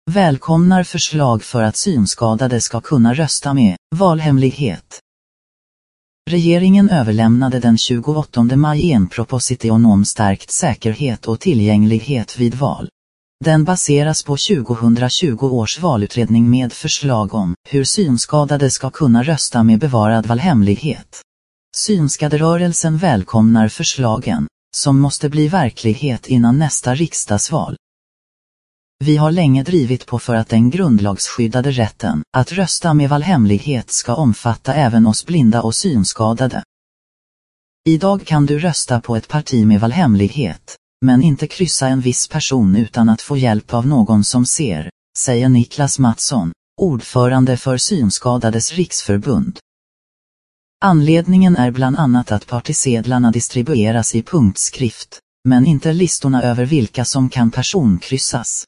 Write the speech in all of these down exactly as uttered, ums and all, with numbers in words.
välkomnar förslag för att synskadade ska kunna rösta med valhemlighet. Regeringen överlämnade den tjugoåttonde maj en proposition om stärkt säkerhet och tillgänglighet vid val. Den baseras på tjugohundratjugo års valutredning med förslag om hur synskadade ska kunna rösta med bevarad valhemlighet. Synskaderörelsen välkomnar förslagen, som måste bli verklighet innan nästa riksdagsval. Vi har länge drivit på för att den grundlagsskyddade rätten att rösta med valhemlighet ska omfatta även oss blinda och synskadade. Idag kan du rösta på ett parti med valhemlighet, men inte kryssa en viss person utan att få hjälp av någon som ser, säger Niklas Mattsson, ordförande för Synskadades riksförbund. Anledningen är bland annat att partisedlarna distribueras i punktskrift, men inte listorna över vilka som kan personkryssas.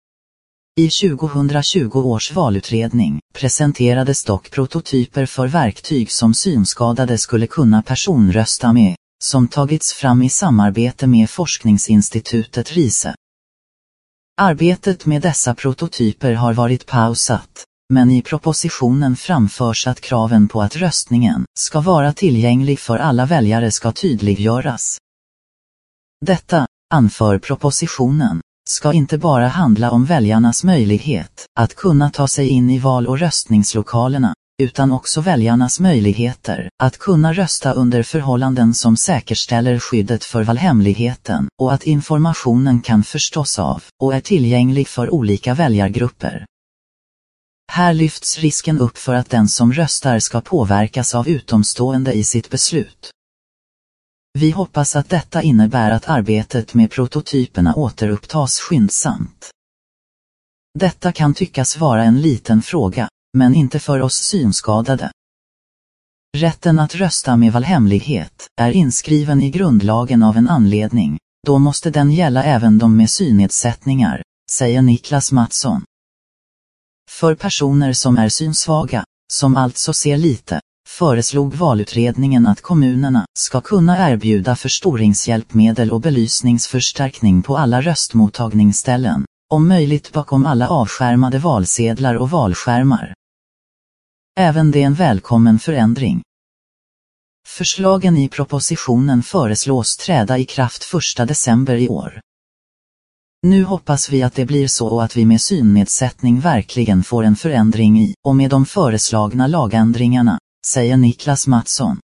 I tjugohundratjugo års valutredning presenterades dock prototyper för verktyg som synskadade skulle kunna personrösta med, som tagits fram i samarbete med forskningsinstitutet RISE. Arbetet med dessa prototyper har varit pausat, men i propositionen framförs att kraven på att röstningen ska vara tillgänglig för alla väljare ska tydliggöras. Detta, anför propositionen, ska inte bara handla om väljarnas möjlighet att kunna ta sig in i val- och röstningslokalerna, utan också väljarnas möjligheter att kunna rösta under förhållanden som säkerställer skyddet för valhemligheten och att informationen kan förstås av och är tillgänglig för olika väljargrupper. Här lyfts risken upp för att den som röstar ska påverkas av utomstående i sitt beslut. Vi hoppas att detta innebär att arbetet med prototyperna återupptas skyndsamt. Detta kan tyckas vara en liten fråga, men inte för oss synskadade. Rätten att rösta med valhemlighet är inskriven i grundlagen av en anledning, då måste den gälla även de med synnedsättningar, säger Niklas Mattsson. För personer som är synsvaga, som alltså ser lite, föreslog valutredningen att kommunerna ska kunna erbjuda förstoringshjälpmedel och belysningsförstärkning på alla röstmottagningsställen, om möjligt bakom alla avskärmade valsedlar och valskärmar. Även det är en välkommen förändring. Förslagen i propositionen föreslås träda i kraft första december i år. Nu hoppas vi att det blir så och att vi med synnedsättning verkligen får en förändring i och med de föreslagna lagändringarna, säger Niklas Mattsson.